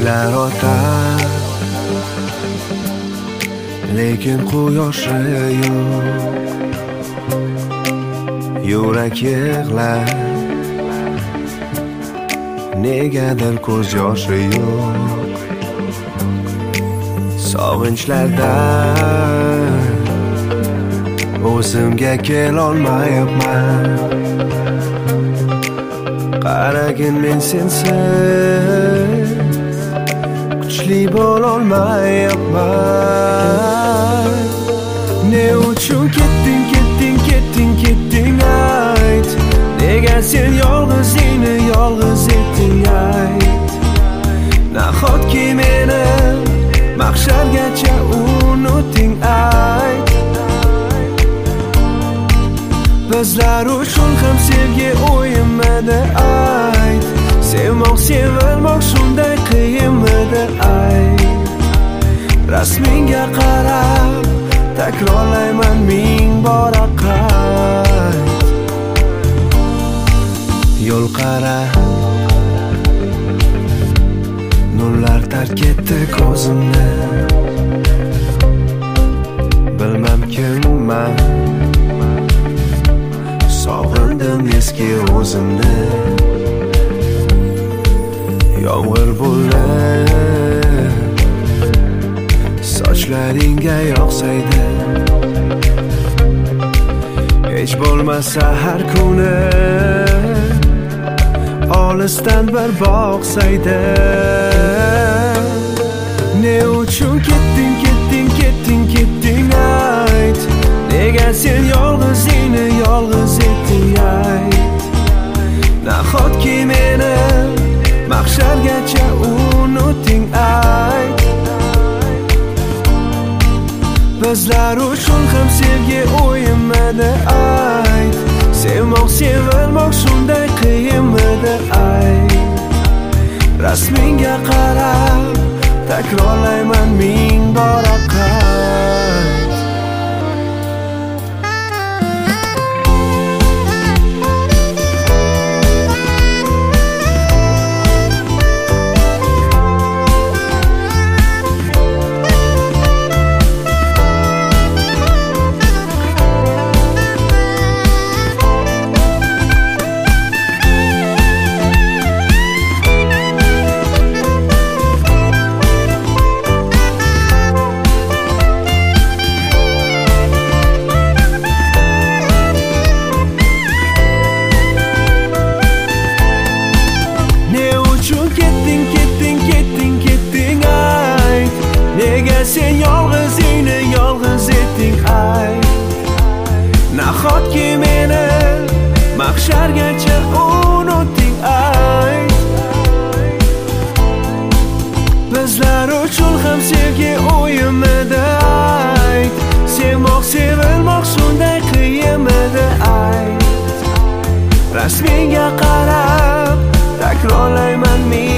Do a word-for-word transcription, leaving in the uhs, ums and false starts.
Changlar otar, lekin quyoshi yo'q. Yurak yig'lar, negadir ko'z yoshi yo'q. Sog'inchlardan o'zimga kelolmayapman. Qaragin men sensiz kuchli bo'lolmayapman. Ne uchun ketding, ketding, ketding, ketding ayt. Nega sen yolg'izingni yolg'iz etding ayt. Nahotki meni mahshargacha unutding ayt. Bizlar uchun ham sevgi o'yinmidi ayt. Sevmoq, sevilmoq shunday qiyinmidi ayt. Rasmingga qarab takrorlayman ming bora qayt. Yo'l qara, nurlar tark etdi ko'zimni. Bilmam kimman, sog'indim eski o'zimni. Yomg'ir bo'lib sochlaringga yoqsaydi, hech bo'lmasa har kuni olisdan bir boqsaydi. Ne uchun ketding, ketding, ketding, ketding ayt. Nega sen yolg'izingni yolg'iz etding ayt. Nahotki meni mahshargacha unutding ayt. Bizlar uchun ham sevgi o'yinmidi ayt. Sevmoq, sevilmoq shunday qiyinmidi ayt. Rasmingga qarab takrorlayman ming bora qayt. Sen yolg'izingni yolg'iz etding ayt. Nahotki meni mahshargacha unutding ayt. Bizlar uchun ham sevgi o'yinmidi ayt. Sevmoq, sevilmoq shunday qiyinmidi ayt. Rasmingga qarab takrorlayman men